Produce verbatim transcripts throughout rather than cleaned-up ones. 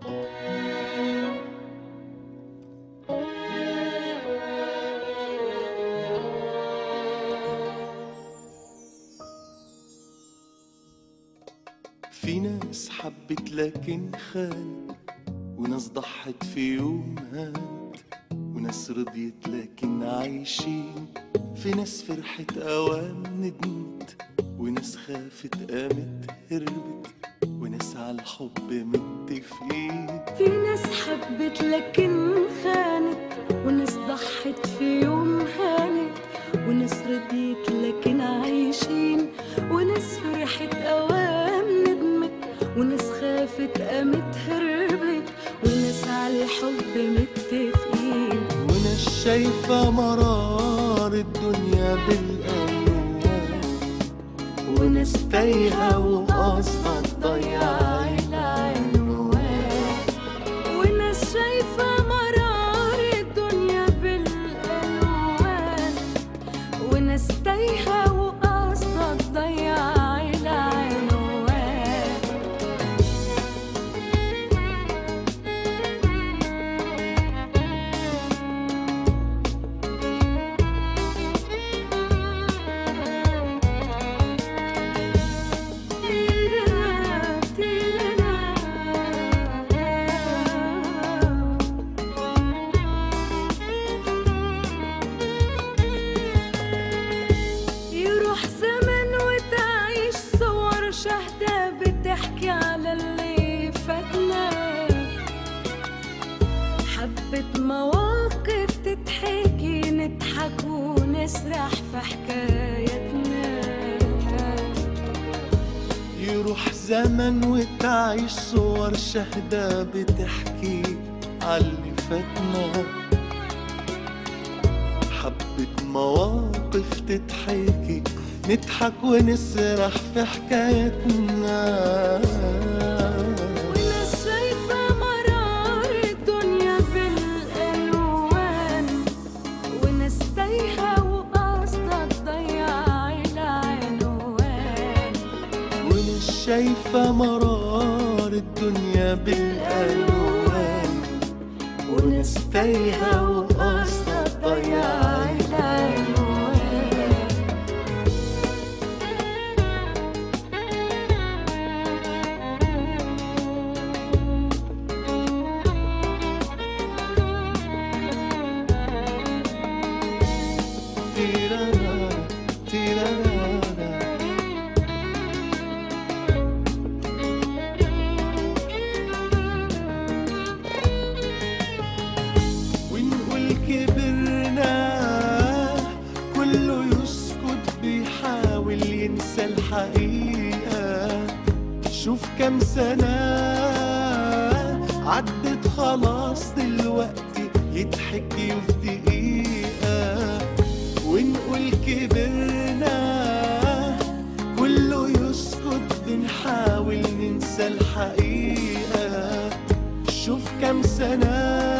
في ناس حبت لكن خانت، وناس ضحت في يوم هانت، وناس رضيت لكن عايشين. في ناس فرحت أوام ندمت، وناس خافت قامت هربت، وناس على الحب متفقين. في ناس حبت لكن خانت، وناس ضحت في يوم هانت، وناس رضيت لكن عايشين. وناس فرحت أوام ندمت، وناس خافت قامت هربت، وناس على الحب متفقين. وناس شايفة مرار الدنيا بالألوان، وناس تايهة وقصدها تضيع العنوان. وناس شايفة مرار الدنيا بالألوان، وناس تايهة وقصدها تضيع العنوان. يروح زمن وتعيش صور شاهدة بتحكي على اللي فاتنا، حبة مواقف تتحكي نضحك ونسرح في حكايتنا. يروح زمن وتعيش صور شاهدة بتحكي عاللي فاتنا، حبة مواقف تتحكي نضحك ونسرح في حكايتنا. وناس شايفة مرار الدنيا بالألوان، وناس تايهة وقصدها تضيع العنوان. وناس شايفة مرار الدنيا بالألوان، وناس تايهة وقصدها تضيع العنوان. تيرارا تيرارا ونقول كبرنا، كله يسكت بيحاول ينسى الحقيقة. شوف كم سنة عدت خلاص دلوقتي يضحك في دقيقة. ونقول كبرنا، كله يسكت بنحاول ننسى الحقيقة. شوف كم سنة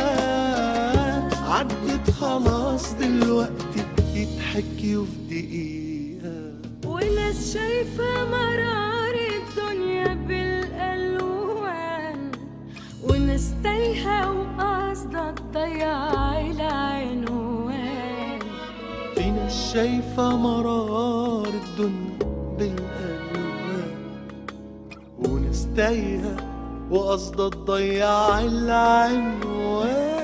عدت خلاص دلوقتي يضحك في دقيقة. وناس شايفة مرار الدنيا بالألوان، وناس تايهة وقصدها تضيع العنوان. في ناس شايفة مرار الدنيا بالألوان، وناس تايهة وقصدها تضيع العنوان.